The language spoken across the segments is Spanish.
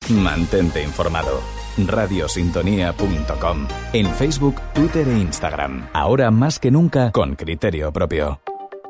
Mantente informado. Radiosintonía.com. En Facebook, Twitter e Instagram. Ahora más que nunca con criterio propio.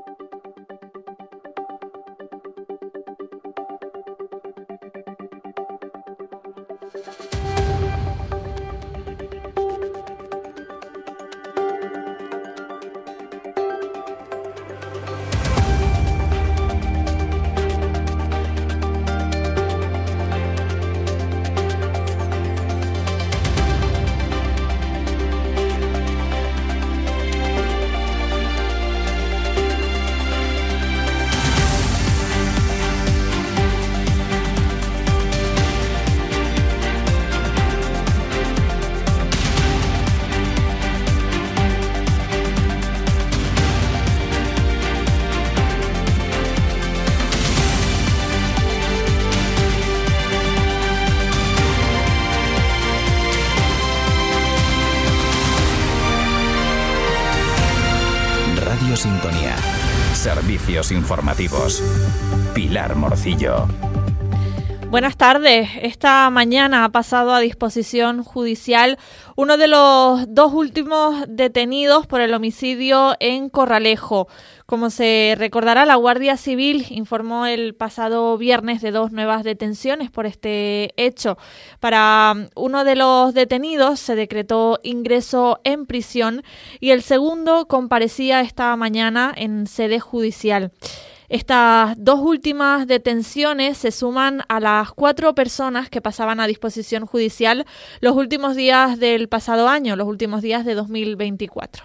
Sintonía. Servicios informativos. Pilar Morcillo. Buenas tardes. Esta mañana ha pasado a disposición judicial uno de los dos últimos detenidos por el homicidio en Corralejo. Como se recordará, la Guardia Civil informó el pasado viernes de dos nuevas detenciones por este hecho. Para uno de los detenidos se decretó ingreso en prisión y el segundo comparecía esta mañana en sede judicial. Estas dos últimas detenciones se suman a las 4 personas que pasaban a disposición judicial los últimos días del pasado año, los últimos días de 2024.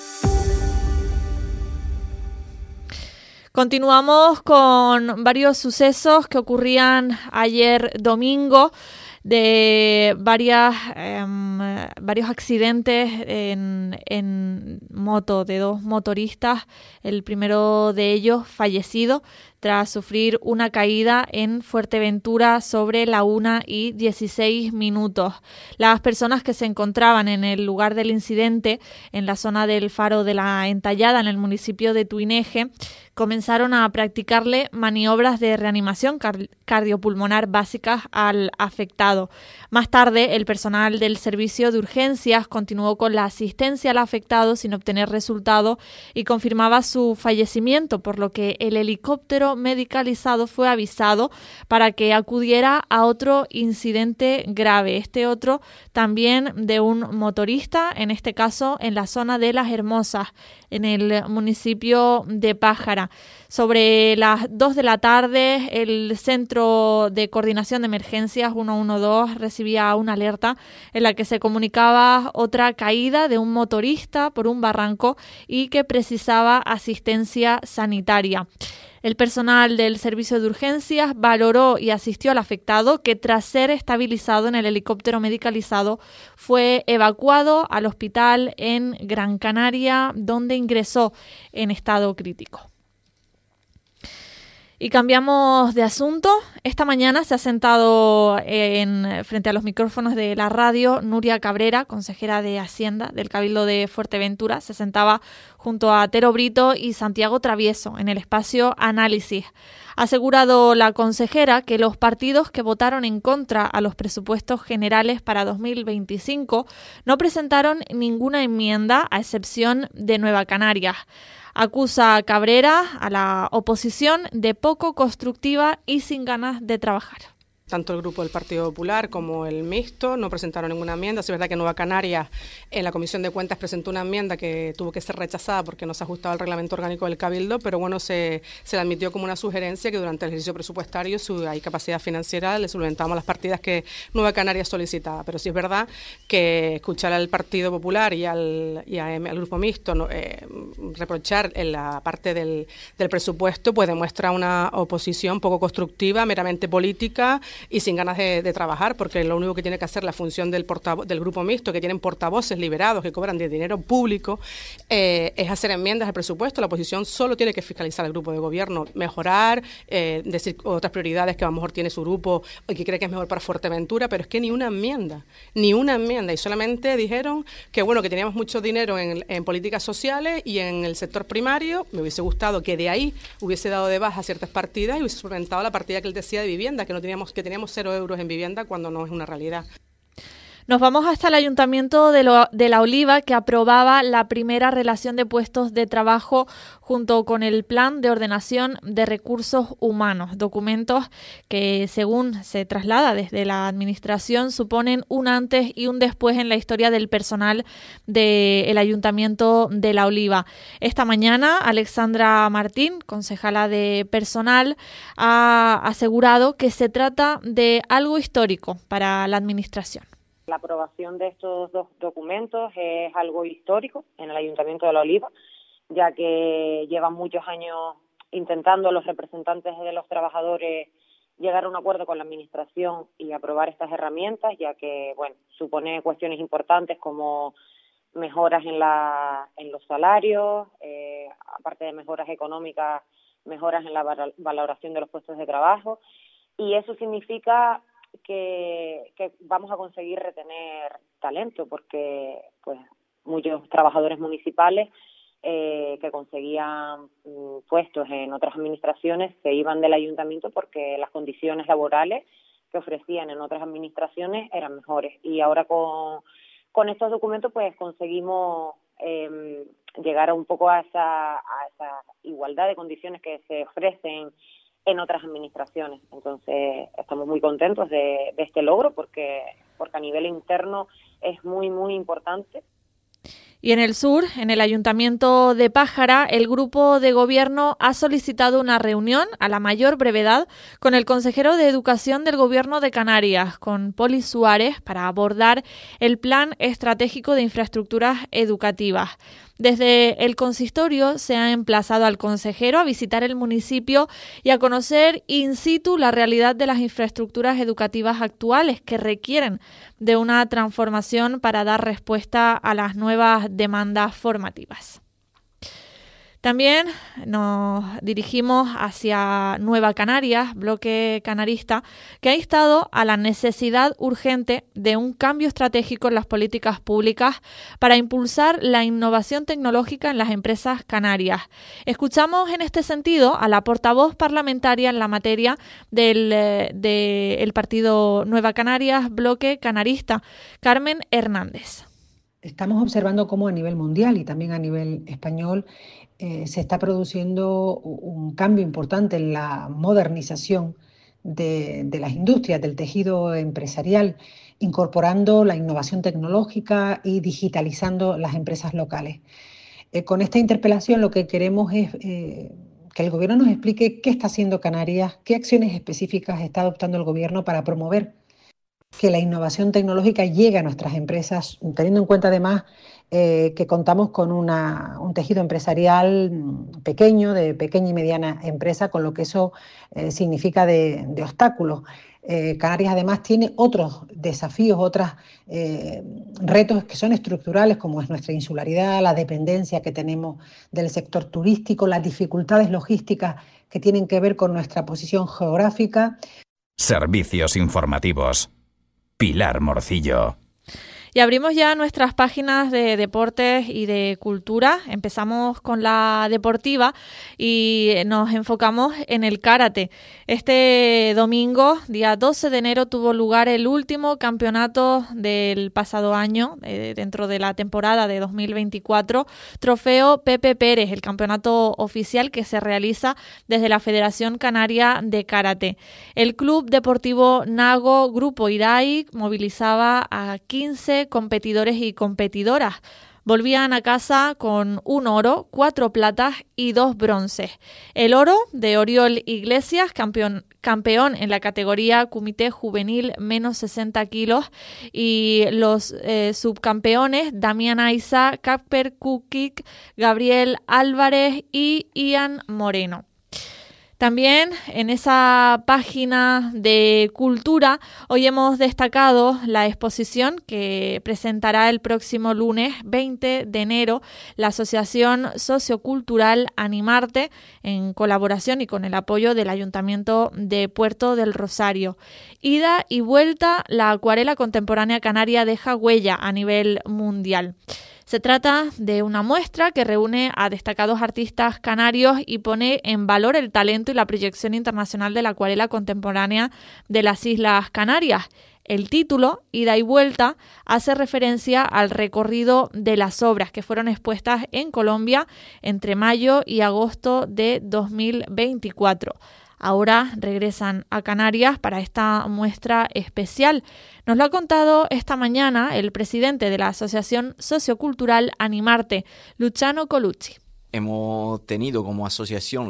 Continuamos con varios sucesos que ocurrían ayer domingo, de varios accidentes en moto de dos motoristas, el primero de ellos fallecido tras sufrir una caída en Fuerteventura sobre la 1:16. Las personas que se encontraban en el lugar del incidente, en la zona del Faro de la Entallada, en el municipio de Tuineje, comenzaron a practicarle maniobras de reanimación cardiopulmonar básicas al afectado. Más tarde, el personal del servicio de urgencias continuó con la asistencia al afectado sin obtener resultado y confirmaba su fallecimiento, por lo que el helicóptero medicalizado fue avisado para que acudiera a otro incidente grave. Este otro también de un motorista, en este caso en la zona de Las Hermosas, en el municipio de Pájara. Sobre las 2 de la tarde, el Centro de Coordinación de Emergencias 112 recibía una alerta en la que se comunicaba otra caída de un motorista por un barranco y que precisaba asistencia sanitaria. El personal del servicio de urgencias valoró y asistió al afectado, que tras ser estabilizado en el helicóptero medicalizado fue evacuado al hospital en Gran Canaria, donde ingresó en estado crítico. Y cambiamos de asunto. Esta mañana se ha sentado frente a los micrófonos de la radio Nuria Cabrera, consejera de Hacienda del Cabildo de Fuerteventura. Se sentaba junto a Tero Brito y Santiago Travieso en el espacio Análisis. Ha asegurado la consejera que los partidos que votaron en contra a los presupuestos generales para 2025 no presentaron ninguna enmienda, a excepción de Nueva Canarias. Acusa a Cabrera, a la oposición, de poco constructiva y sin ganas de trabajar. Tanto el grupo del Partido Popular como el Mixto no presentaron ninguna enmienda. Es verdad que Nueva Canarias en la Comisión de Cuentas presentó una enmienda que tuvo que ser rechazada porque no se ajustaba al reglamento orgánico del Cabildo, pero bueno, se le admitió como una sugerencia que durante el ejercicio presupuestario, si hay capacidad financiera, le solventábamos las partidas que Nueva Canarias solicitaba. Pero sí es verdad que escuchar al Partido Popular y al Grupo Mixto reprochar en la parte del presupuesto, pues demuestra una oposición poco constructiva, meramente política, y sin ganas de trabajar, porque lo único que tiene que hacer la función del Grupo Mixto, que tienen portavoces liberados que cobran de dinero público, es hacer enmiendas al presupuesto. La oposición solo tiene que fiscalizar al grupo de gobierno, mejorar, decir otras prioridades que a lo mejor tiene su grupo y que cree que es mejor para Fuerteventura, pero es que ni una enmienda, y solamente dijeron que bueno, que teníamos mucho dinero en políticas sociales y en el sector primario. Me hubiese gustado que de ahí hubiese dado de baja ciertas partidas y hubiese solventado la partida que él decía de vivienda, que teníamos teníamos 0 euros en vivienda cuando no es una realidad. Nos vamos hasta el Ayuntamiento de La Oliva, que aprobaba la primera relación de puestos de trabajo junto con el Plan de Ordenación de Recursos Humanos, documentos que, según se traslada desde la Administración, suponen un antes y un después en la historia del personal del Ayuntamiento de La Oliva. Esta mañana, Alexandra Martín, concejala de Personal, ha asegurado que se trata de algo histórico para la Administración. La aprobación de estos 2 documentos es algo histórico en el Ayuntamiento de La Oliva, ya que llevan muchos años intentando los representantes de los trabajadores llegar a un acuerdo con la Administración y aprobar estas herramientas, ya que supone cuestiones importantes como mejoras en los salarios, aparte de mejoras económicas, mejoras en la valoración de los puestos de trabajo, y eso significa que vamos a conseguir retener talento, porque muchos trabajadores municipales que conseguían puestos en otras administraciones se iban del ayuntamiento porque las condiciones laborales que ofrecían en otras administraciones eran mejores, y ahora con estos documentos conseguimos llegar un poco a esa igualdad de condiciones que se ofrecen en otras administraciones. Entonces, estamos muy contentos de este logro porque a nivel interno es muy, muy importante. Y en el sur, en el Ayuntamiento de Pájara, el grupo de gobierno ha solicitado una reunión a la mayor brevedad con el consejero de Educación del Gobierno de Canarias, con Poli Suárez, para abordar el Plan Estratégico de Infraestructuras Educativas. Desde el consistorio se ha emplazado al consejero a visitar el municipio y a conocer in situ la realidad de las infraestructuras educativas actuales, que requieren de una transformación para dar respuesta a las nuevas demandas formativas. También nos dirigimos hacia Nueva Canarias, bloque canarista, que ha instado a la necesidad urgente de un cambio estratégico en las políticas públicas para impulsar la innovación tecnológica en las empresas canarias. Escuchamos en este sentido a la portavoz parlamentaria en la materia del partido Nueva Canarias, bloque canarista, Carmen Hernández. Estamos observando cómo a nivel mundial y también a nivel español se está produciendo un cambio importante en la modernización de las industrias, del tejido empresarial, incorporando la innovación tecnológica y digitalizando las empresas locales. Con esta interpelación lo que queremos es que el Gobierno nos explique qué está haciendo Canarias, qué acciones específicas está adoptando el Gobierno para promover que la innovación tecnológica llegue a nuestras empresas, teniendo en cuenta además que contamos con un tejido empresarial pequeño, de pequeña y mediana empresa, con lo que eso significa de obstáculos. Canarias además tiene otros desafíos, otros retos que son estructurales, como es nuestra insularidad, la dependencia que tenemos del sector turístico, las dificultades logísticas que tienen que ver con nuestra posición geográfica. Servicios informativos. Pilar Morcillo. Y abrimos ya nuestras páginas de deportes y de cultura. Empezamos con la deportiva y nos enfocamos en el karate. Este domingo, día 12 de enero, tuvo lugar el último campeonato del pasado año, dentro de la temporada de 2024, Trofeo Pepe Pérez, el campeonato oficial que se realiza desde la Federación Canaria de Karate. El Club Deportivo Nago Grupo Irai movilizaba a 15 competidores y competidoras. Volvían a casa con 1 oro, 4 platas y 2 bronces. El oro de Oriol Iglesias, campeón en la categoría Kumité Juvenil menos 60 kilos, y los subcampeones Damián Aiza, Kasper Kukik, Gabriel Álvarez y Ian Moreno. También en esa página de cultura hoy hemos destacado la exposición que presentará el próximo lunes 20 de enero la Asociación Sociocultural Animarte, en colaboración y con el apoyo del Ayuntamiento de Puerto del Rosario. Ida y vuelta, la acuarela contemporánea canaria deja huella a nivel mundial. Se trata de una muestra que reúne a destacados artistas canarios y pone en valor el talento y la proyección internacional de la acuarela contemporánea de las Islas Canarias. El título, Ida y Vuelta, hace referencia al recorrido de las obras que fueron expuestas en Colombia entre mayo y agosto de 2024. Ahora regresan a Canarias para esta muestra especial. Nos lo ha contado esta mañana el presidente de la Asociación Sociocultural Animarte, Luciano Colucci. Hemos tenido como asociación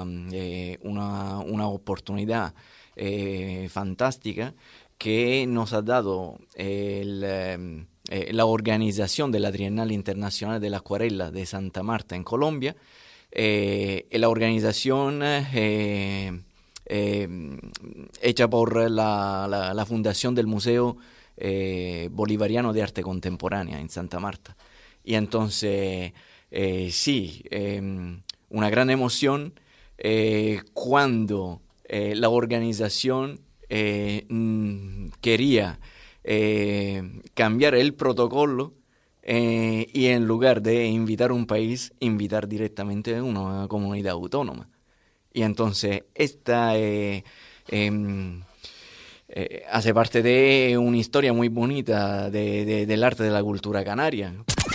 una oportunidad fantástica que nos ha dado la organización de la Trienal Internacional de la Acuarela de Santa Marta en Colombia. La organización hecha por la Fundación del Museo Bolivariano de Arte Contemporánea en Santa Marta. Y entonces, una gran emoción cuando la organización quería cambiar el protocolo y en lugar de invitar a un país, invitar directamente a una comunidad autónoma. Y entonces esta hace parte de una historia muy bonita del arte de la cultura canaria.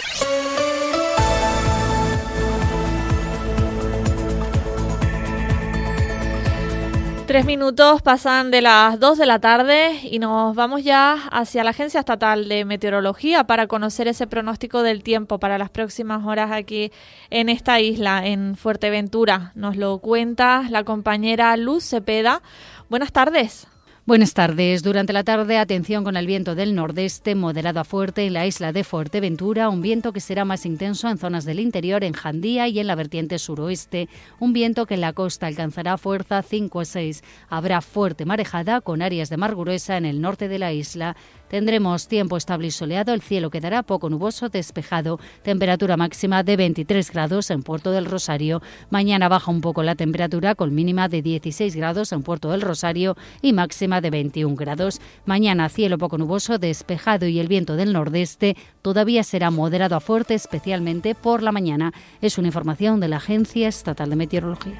Tres minutos pasan de las 2 de la tarde y nos vamos ya hacia la Agencia Estatal de Meteorología para conocer ese pronóstico del tiempo para las próximas horas aquí en esta isla, en Fuerteventura. Nos lo cuenta la compañera Luz Cepeda. Buenas tardes. Buenas tardes. Durante la tarde, atención con el viento del nordeste, moderado a fuerte en la isla de Fuerteventura, un viento que será más intenso en zonas del interior, en Jandía y en la vertiente suroeste, un viento que en la costa alcanzará fuerza 5 a 6. Habrá fuerte marejada con áreas de mar gruesa en el norte de la isla. Tendremos tiempo estable y soleado, el cielo quedará poco nuboso, despejado, temperatura máxima de 23 grados en Puerto del Rosario. Mañana baja un poco la temperatura con mínima de 16 grados en Puerto del Rosario y máxima de 21 grados. Mañana cielo poco nuboso, despejado y el viento del nordeste todavía será moderado a fuerte, especialmente por la mañana. Es una información de la Agencia Estatal de Meteorología.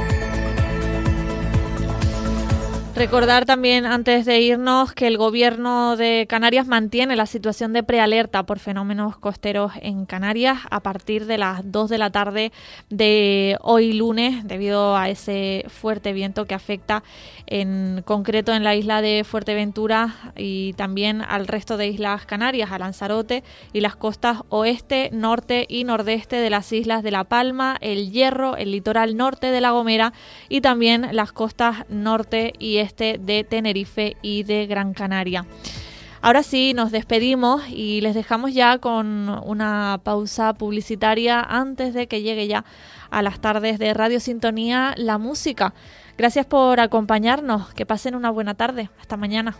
Recordar también, antes de irnos, que el Gobierno de Canarias mantiene la situación de prealerta por fenómenos costeros en Canarias a partir de las 2 de la tarde de hoy lunes, debido a ese fuerte viento que afecta en concreto en la isla de Fuerteventura y también al resto de islas Canarias, a Lanzarote y las costas oeste, norte y nordeste de las islas de La Palma, El Hierro, el litoral norte de La Gomera y también las costas norte y este de Tenerife y de Gran Canaria. Ahora sí, nos despedimos y les dejamos ya con una pausa publicitaria antes de que llegue ya a las tardes de Radio Sintonía la música. Gracias por acompañarnos, que pasen una buena tarde. Hasta mañana.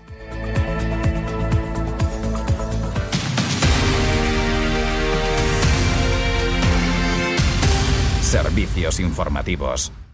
Servicios informativos.